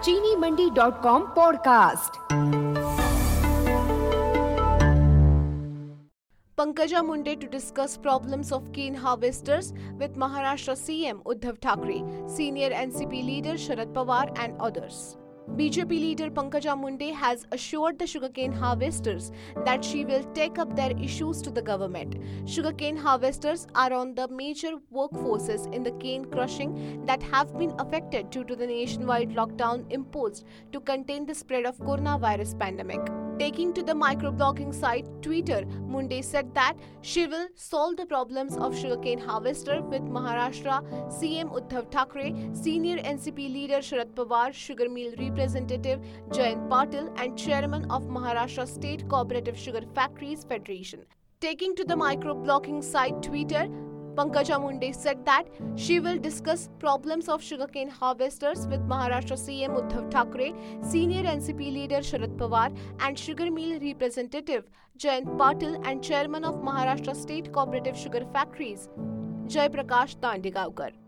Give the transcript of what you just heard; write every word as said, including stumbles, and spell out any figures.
चीनी Mandi dot com podcast. Pankaja Munde to discuss problems of cane harvesters with Maharashtra C M Uddhav Thackeray, senior N C P leader Sharad Pawar and others. B J P leader Pankaja Munde has assured the sugarcane harvesters that she will take up their issues to the government. Sugarcane harvesters are on the major workforces in the cane crushing that have been affected due to the nationwide lockdown imposed to contain the spread of coronavirus pandemic. Taking to the microblogging site Twitter, Munde said that she will solve the problems of sugarcane harvester with Maharashtra C M Uddhav Thackeray, senior N C P leader Sharad Pawar, sugar mill representative Jayant Patil and chairman of Maharashtra State Cooperative Sugar Factories Federation. Taking to the microblogging site Twitter, Pankaja Munde said that she will discuss problems of sugarcane harvesters with Maharashtra C M Uddhav Thackeray, senior N C P leader Sharad Pawar and sugar mill representative Jayant Patil and chairman of Maharashtra State Cooperative Sugar Factories Jai Prakash Dandigaonkar.